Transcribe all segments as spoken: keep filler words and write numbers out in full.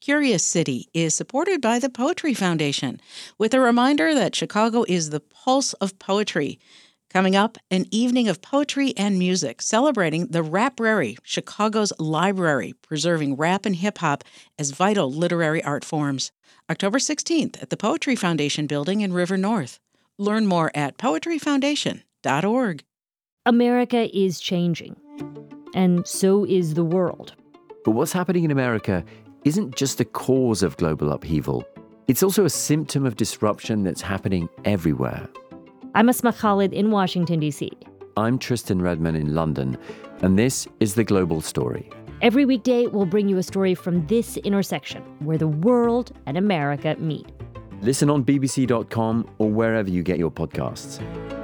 Curious City is supported by the Poetry Foundation, with a reminder that Chicago is the pulse of poetry. Coming up, an evening of poetry and music celebrating the Raprary, Chicago's library, preserving rap and hip-hop as vital literary art forms. October sixteenth at the Poetry Foundation building in River North. Learn more at poetry foundation dot org. America is changing, and so is the world. But what's happening in America isn't just the cause of global upheaval. It's also a symptom of disruption that's happening everywhere. I'm Asma Khalid in Washington, D C. I'm Tristan Redman in London, and this is The Global Story. Every weekday, we'll bring you a story from this intersection, where the world and America meet. Listen on b b c dot com or wherever you get your podcasts.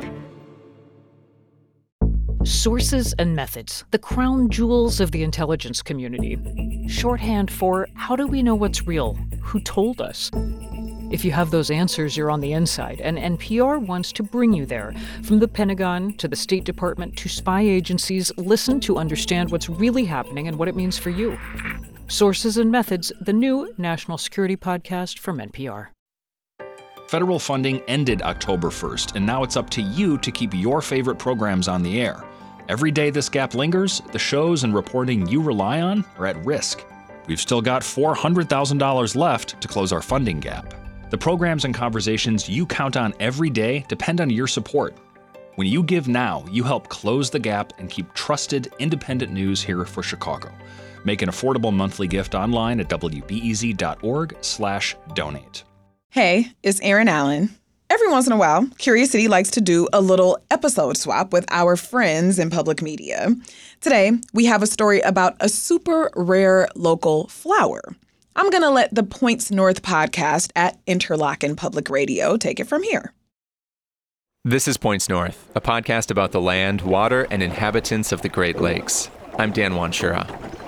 Sources and methods, the crown jewels of the intelligence community. Shorthand for how do we know what's real? Who told us? If you have those answers, you're on the inside, and N P R wants to bring you there. From the Pentagon to the State Department to spy agencies, listen to understand what's really happening and what it means for you. Sources and Methods, the new national security podcast from N P R. Federal funding ended October first, and now it's up to you to keep your favorite programs on the air. Every day this gap lingers, the shows and reporting you rely on are at risk. We've still got four hundred thousand dollars left to close our funding gap. The programs and conversations you count on every day depend on your support. When you give now, you help close the gap and keep trusted, independent news here for Chicago. Make an affordable monthly gift online at w b e z dot org slash donate. Hey, it's Erin Allen. Every once in a while, Curious City likes to do a little episode swap with our friends in public media. Today, we have a story about a super rare local flower. I'm going to let the Points North podcast at Interlochen Public Radio take it from here. This is Points North, a podcast about the land, water, and inhabitants of the Great Lakes. I'm Dan Wanshura.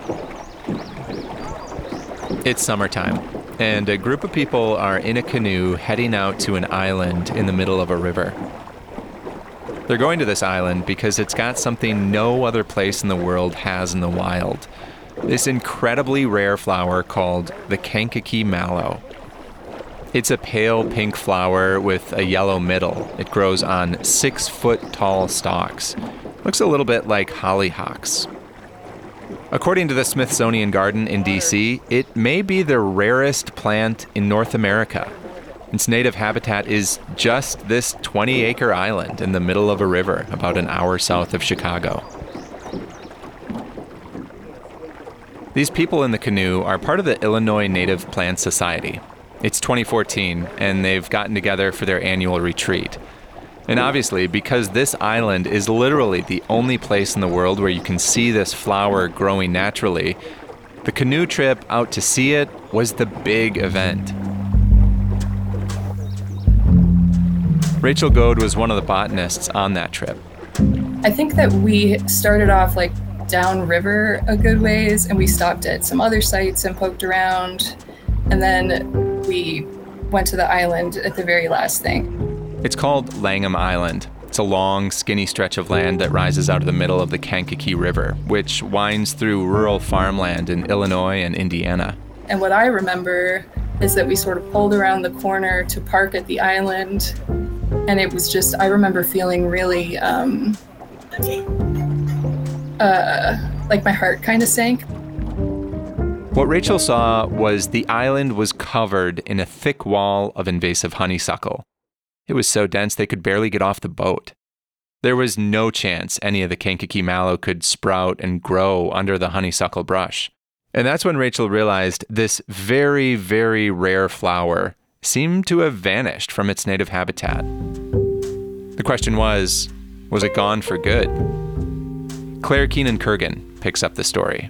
It's summertime, and a group of people are in a canoe heading out to an island in the middle of a river. They're going to this island because it's got something no other place in the world has in the wild. This incredibly rare flower called the Kankakee mallow. It's a pale pink flower with a yellow middle. It grows on six-foot-tall stalks. Looks a little bit like hollyhocks. According to the Smithsonian Garden in D C, it may be the rarest plant in North America. Its native habitat is just this twenty-acre island in the middle of a river about an hour south of Chicago. These people in the canoe are part of the Illinois Native Plant Society. It's twenty fourteen, and they've gotten together for their annual retreat. And obviously, because this island is literally the only place in the world where you can see this flower growing naturally, the canoe trip out to see it was the big event. Rachel Goad was one of the botanists on that trip. I think that we started off like downriver a good ways, and we stopped at some other sites and poked around, and then we went to the island at the very last thing. It's called Langham Island. It's a long, skinny stretch of land that rises out of the middle of the Kankakee River, which winds through rural farmland in Illinois and Indiana. And what I remember is that we sort of pulled around the corner to park at the island, and it was just, I remember feeling really, um, uh, like my heart kind of sank. What Rachel saw was the island was covered in a thick wall of invasive honeysuckle. It was so dense they could barely get off the boat. There was no chance any of the Kankakee mallow could sprout and grow under the honeysuckle brush. And that's when Rachel realized this very, very rare flower seemed to have vanished from its native habitat. The question was, was it gone for good? Claire Keenan-Kurgan picks up the story.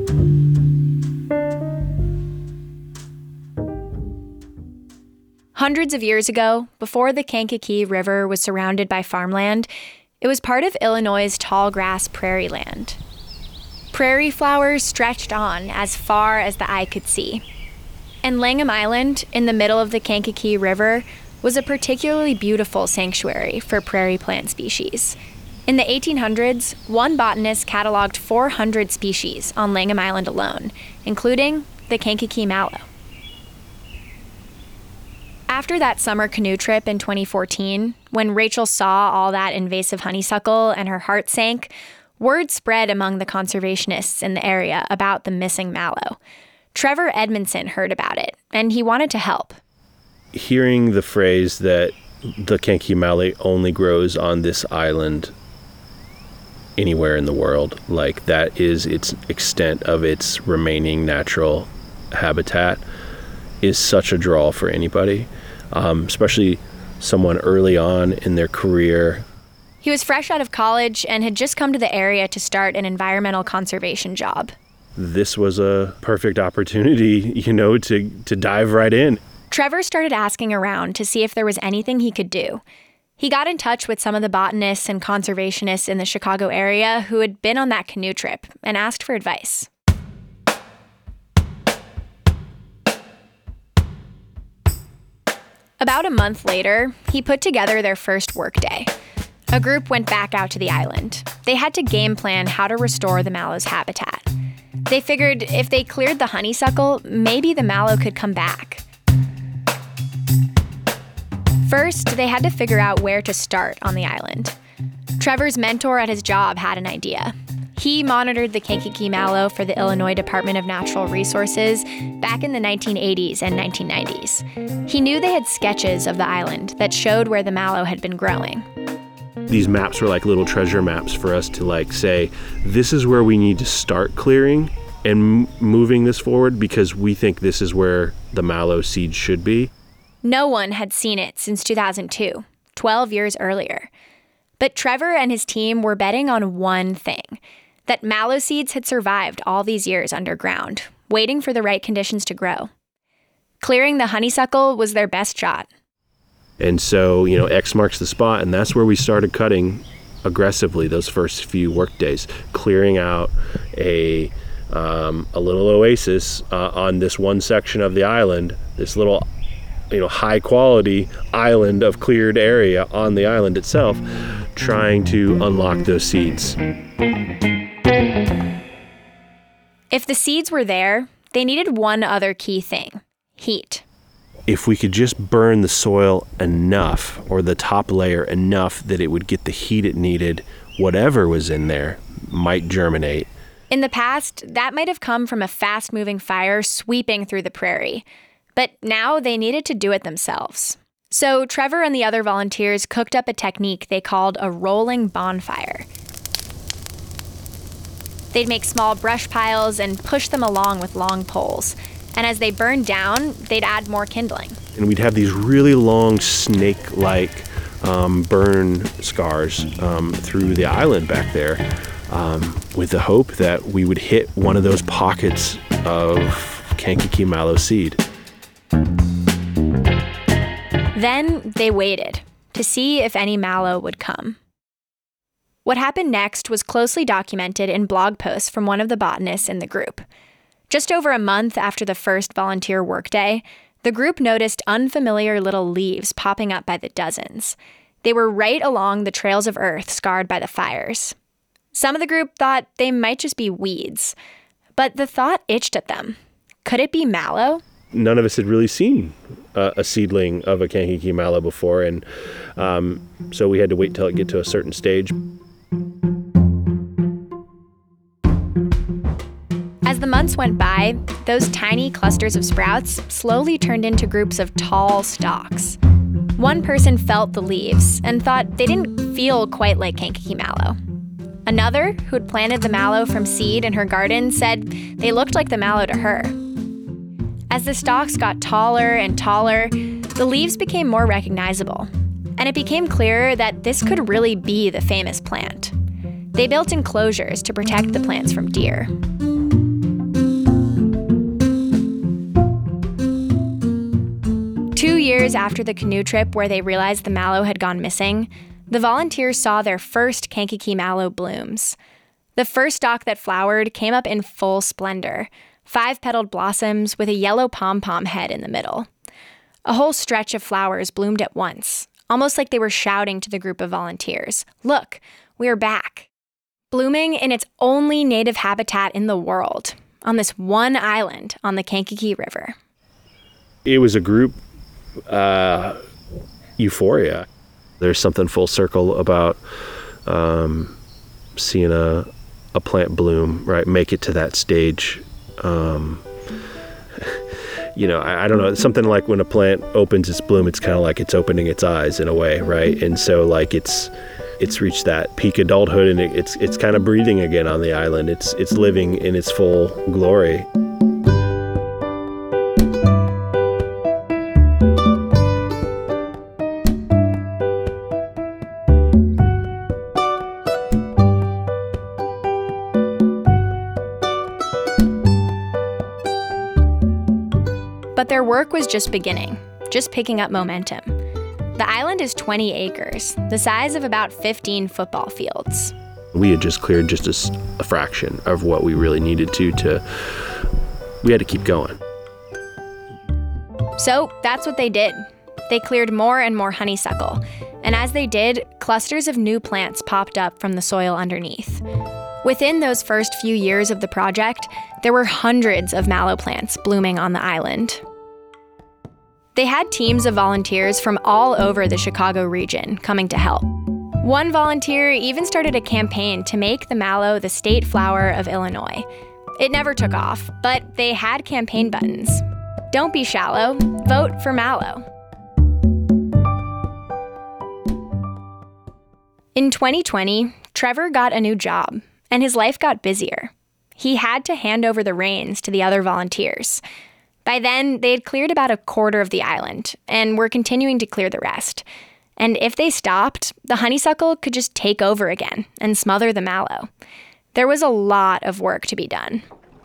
Hundreds of years ago, before the Kankakee River was surrounded by farmland, it was part of Illinois' tall grass prairie land. Prairie flowers stretched on as far as the eye could see. And Langham Island, in the middle of the Kankakee River, was a particularly beautiful sanctuary for prairie plant species. In the eighteen hundreds, one botanist cataloged four hundred species on Langham Island alone, including the Kankakee mallow. After that summer canoe trip in twenty fourteen, when Rachel saw all that invasive honeysuckle and her heart sank, word spread among the conservationists in the area about the missing mallow. Trevor Edmondson heard about it, and he wanted to help. Hearing the phrase that the Kankakee mallow only grows on this island anywhere in the world, like that is its extent of its remaining natural habitat, is such a draw for anybody, um, especially someone early on in their career. He was fresh out of college and had just come to the area to start an environmental conservation job. This was a perfect opportunity, you know, to, to dive right in. Trevor started asking around to see if there was anything he could do. He got in touch with some of the botanists and conservationists in the Chicago area who had been on that canoe trip and asked for advice. About a month later, he put together their first workday. A group went back out to the island. They had to game plan how to restore the mallow's habitat. They figured if they cleared the honeysuckle, maybe the mallow could come back. First, they had to figure out where to start on the island. Trevor's mentor at his job had an idea. He monitored the Kankakee mallow for the Illinois Department of Natural Resources back in the nineteen eighties and nineteen nineties. He knew they had sketches of the island that showed where the mallow had been growing. These maps were like little treasure maps for us to like say, this is where we need to start clearing and m- moving this forward because we think this is where the mallow seed should be. No one had seen it since two thousand two, twelve years earlier. But Trevor and his team were betting on one thing, that mallow seeds had survived all these years underground, waiting for the right conditions to grow. Clearing the honeysuckle was their best shot. And so, you know, X marks the spot, and that's where we started cutting aggressively those first few work days, clearing out a um, a little oasis uh, on this one section of the island, this little, you know, high quality island of cleared area on the island itself, trying to unlock those seeds. If the seeds were there, they needed one other key thing: heat. If we could just burn the soil enough, or the top layer enough, that it would get the heat it needed, whatever was in there might germinate. In the past, that might have come from a fast-moving fire sweeping through the prairie. But now they needed to do it themselves. So Trevor and the other volunteers cooked up a technique they called a rolling bonfire. They'd make small brush piles and push them along with long poles. And as they burned down, they'd add more kindling. And we'd have these really long snake-like um, burn scars um, through the island back there, um, with the hope that we would hit one of those pockets of Kankakee mallow seed. Then they waited to see if any mallow would come. What happened next was closely documented in blog posts from one of the botanists in the group. Just over a month after the first volunteer workday, the group noticed unfamiliar little leaves popping up by the dozens. They were right along the trails of earth scarred by the fires. Some of the group thought they might just be weeds, but the thought itched at them. Could it be mallow? None of us had really seen uh, a seedling of a Kankakee mallow before, and um, so we had to wait till it get to a certain stage. As the months went by, those tiny clusters of sprouts slowly turned into groups of tall stalks. One person felt the leaves and thought they didn't feel quite like Kankakee mallow. Another, who had planted the mallow from seed in her garden, said they looked like the mallow to her. As the stalks got taller and taller, the leaves became more recognizable, and it became clearer that this could really be the famous plant. They built enclosures to protect the plants from deer. Two years after the canoe trip where they realized the mallow had gone missing, the volunteers saw their first Kankakee mallow blooms. The first stalk that flowered came up in full splendor, five-petaled blossoms with a yellow pom-pom head in the middle. A whole stretch of flowers bloomed at once, almost like they were shouting to the group of volunteers, "Look, we're back." Blooming in its only native habitat in the world, on this one island on the Kankakee River. It was a group uh, euphoria. There's something full circle about um, seeing a, a plant bloom, right? Make it to that stage. Um, you know, I, I don't know, something like when a plant opens its bloom, it's kind of like it's opening its eyes in a way, right? And so like it's it's reached that peak adulthood, and it, it's it's kind of breathing again on the island. It's it's living in its full glory. But their work was just beginning, just picking up momentum. The island is twenty acres, the size of about fifteen football fields. We had just cleared just a, a fraction of what we really needed to, to, we had to keep going. So that's what they did. They cleared more and more honeysuckle. And as they did, clusters of new plants popped up from the soil underneath. Within those first few years of the project, there were hundreds of mallow plants blooming on the island. They had teams of volunteers from all over the Chicago region coming to help. One volunteer even started a campaign to make the mallow the state flower of Illinois. It never took off, but they had campaign buttons. Don't be shallow, vote for mallow. In twenty twenty, Trevor got a new job, and his life got busier. He had to hand over the reins to the other volunteers. By then, they had cleared about a quarter of the island, and were continuing to clear the rest. And if they stopped, the honeysuckle could just take over again and smother the mallow. There was a lot of work to be done.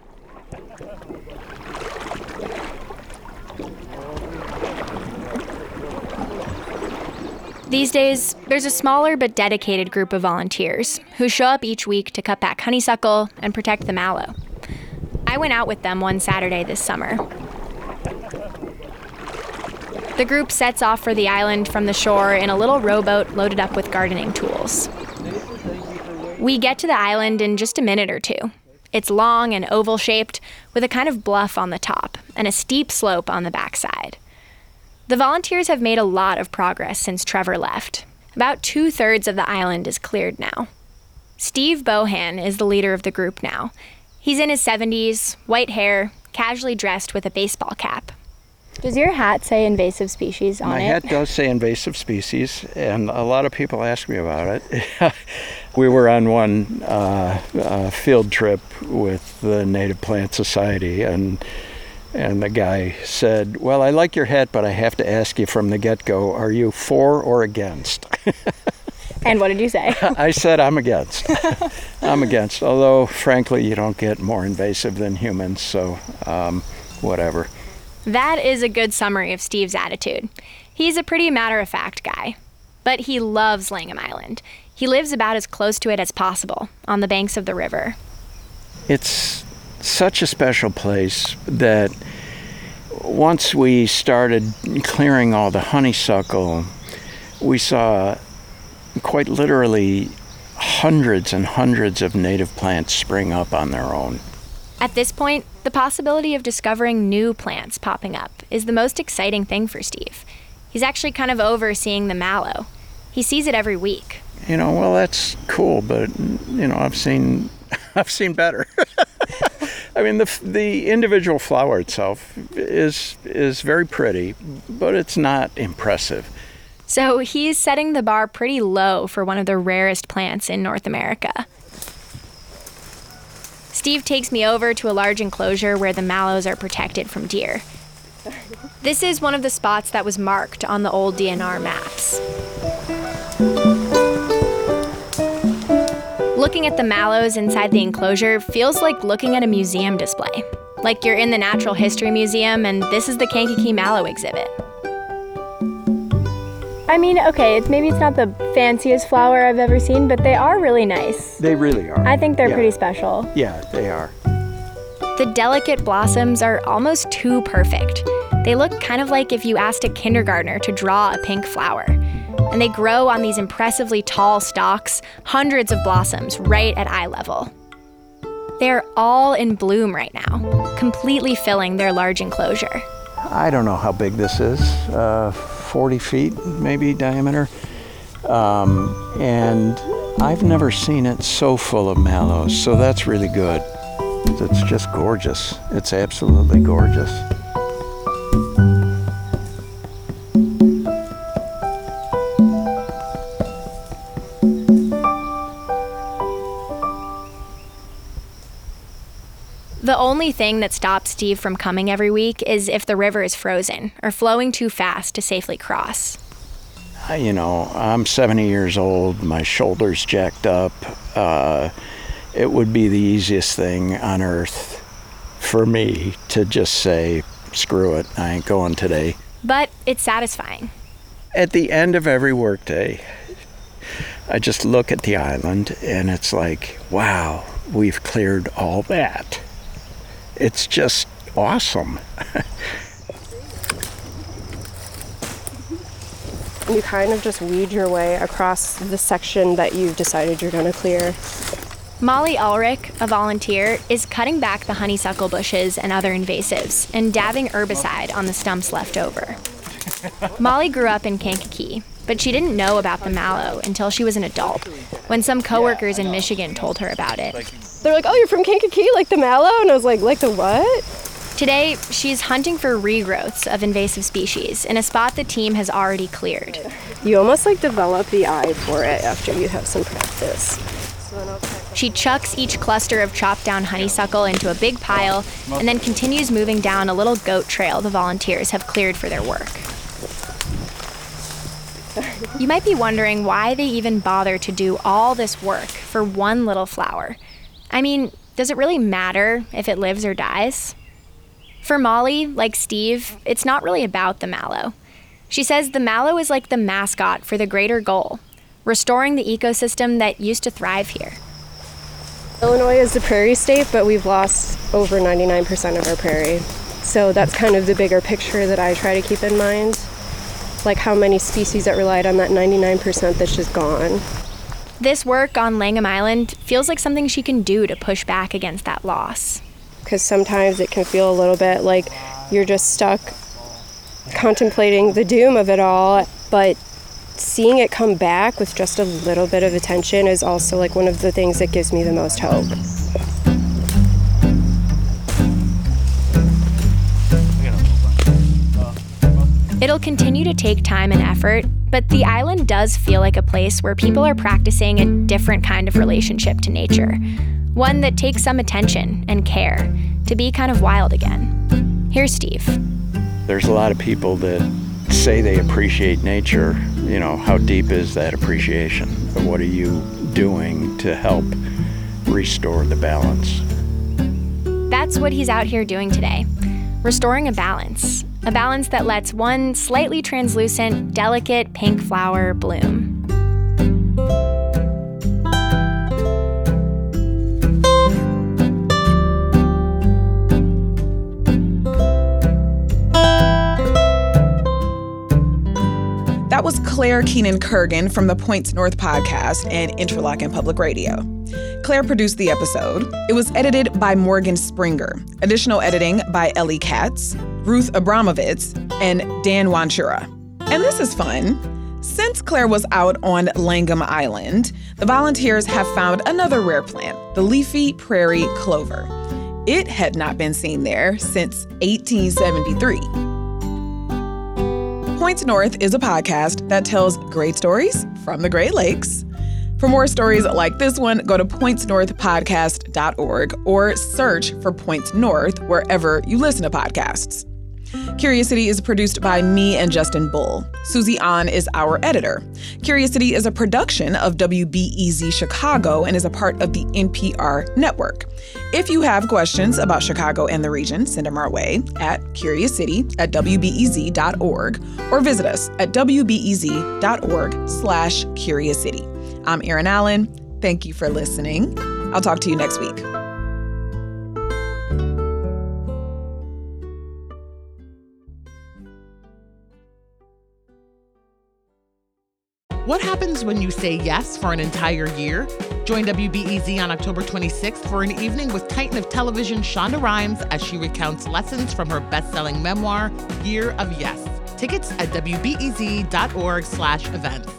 These days, there's a smaller but dedicated group of volunteers who show up each week to cut back honeysuckle and protect the mallow. I went out with them one Saturday this summer. The group sets off for the island from the shore in a little rowboat loaded up with gardening tools. We get to the island in just a minute or two. It's long and oval-shaped, with a kind of bluff on the top and a steep slope on the backside. The volunteers have made a lot of progress since Trevor left. About two-thirds of the island is cleared now. Steve Bohan is the leader of the group now. He's in his seventies, white hair, casually dressed with a baseball cap. Does your hat say invasive species on My it? My hat does say invasive species, and a lot of people ask me about it. We were on one uh, uh, field trip with the Native Plant Society, and and the guy said, well, I like your hat, but I have to ask you from the get-go, are you for or against? And what did you say? I said I'm against. I'm against, although, frankly, you don't get more invasive than humans, so um, whatever. That is a good summary of Steve's attitude. He's a pretty matter-of-fact guy. But he loves Langham Island. He lives about as close to it as possible, on the banks of the river. It's such a special place that once we started clearing all the honeysuckle, we saw quite literally hundreds and hundreds of native plants spring up on their own. At this point, the possibility of discovering new plants popping up is the most exciting thing for Steve. He's actually kind of over seeing the mallow. He sees it every week. You know, well, that's cool, but, you know, I've seen I've seen better. I mean, the the individual flower itself is is very pretty, but it's not impressive. So he's setting the bar pretty low for one of the rarest plants in North America. Steve takes me over to a large enclosure where the mallows are protected from deer. This is one of the spots that was marked on the old D N R maps. Looking at the mallows inside the enclosure feels like looking at a museum display. Like you're in the Natural History Museum and this is the Kankakee Mallow exhibit. I mean, okay, it's, maybe it's not the fanciest flower I've ever seen, but they are really nice. They really are. I think they're yeah. pretty special. Yeah, they are. The delicate blossoms are almost too perfect. They look kind of like if you asked a kindergartner to draw a pink flower. And they grow on these impressively tall stalks, hundreds of blossoms right at eye level. They're all in bloom right now, completely filling their large enclosure. I don't know how big this is, uh, forty feet maybe diameter. Um, and I've never seen it so full of mallows, so that's really good. It's just gorgeous. It's absolutely gorgeous. The only thing that stops Steve from coming every week is if the river is frozen or flowing too fast to safely cross. You know, I'm seventy years old, my shoulder's jacked up. Uh, it would be the easiest thing on earth for me to just say, screw it, I ain't going today. But it's satisfying. At the end of every workday, I just look at the island and it's like, wow, we've cleared all that. It's just awesome. You kind of just weed your way across the section that you've decided you're going to clear. Molly Ulrich, a volunteer, is cutting back the honeysuckle bushes and other invasives and dabbing herbicide on the stumps left over. Molly grew up in Kankakee, but she didn't know about the mallow until she was an adult, when some coworkers in Michigan told her about it. They're like, oh, you're from Kankakee, like the mallow? And I was like, like the what? Today, she's hunting for regrowths of invasive species in a spot the team has already cleared. You almost like develop the eye for it after you have some practice. She chucks each cluster of chopped down honeysuckle into a big pile and then continues moving down a little goat trail the volunteers have cleared for their work. You might be wondering why they even bother to do all this work for one little flower. I mean, does it really matter if it lives or dies? For Molly, like Steve, it's not really about the mallow. She says the mallow is like the mascot for the greater goal, restoring the ecosystem that used to thrive here. Illinois is the prairie state, but we've lost over ninety-nine percent of our prairie. So that's kind of the bigger picture that I try to keep in mind. Like how many species that relied on that ninety-nine percent that's just gone. This work on Langham Island feels like something she can do to push back against that loss. Because sometimes it can feel a little bit like you're just stuck contemplating the doom of it all, but seeing it come back with just a little bit of attention is also like one of the things that gives me the most hope. It'll continue to take time and effort, but the island does feel like a place where people are practicing a different kind of relationship to nature. One that takes some attention and care to be kind of wild again. Here's Steve. There's a lot of people that say they appreciate nature. You know, how deep is that appreciation? What are you doing to help restore the balance? That's what he's out here doing today. Restoring a balance. A balance that lets one slightly translucent, delicate pink flower bloom. That was Claire Keenan-Kurgan from the Points North podcast and Interlochen Public Radio. Claire produced the episode. It was edited by Morgan Springer. Additional editing by Ellie Katz, Ruth Abramovitz, and Dan Wanchura. And this is fun. Since Claire was out on Langham Island, the volunteers have found another rare plant, the leafy prairie clover. It had not been seen there since eighteen seventy-three. Points North is a podcast that tells great stories from the Great Lakes. For more stories like this one, go to points north podcast dot org or search for Points North wherever you listen to podcasts. Curious City is produced by me and Justin Bull. Susie An is our editor. Curious City is a production of W B E Z Chicago and is a part of the N P R network. If you have questions about Chicago and the region, send them our way at curious city at w b e z dot org or visit us at w b e z dot org slash curious city. I'm Erin Allen. Thank you for listening. I'll talk to you next week. What happens when you say yes for an entire year? Join W B E Z on October twenty-sixth for an evening with Titan of Television Shonda Rhimes as she recounts lessons from her best-selling memoir, Year of Yes. Tickets at W B E Z dot org slash events.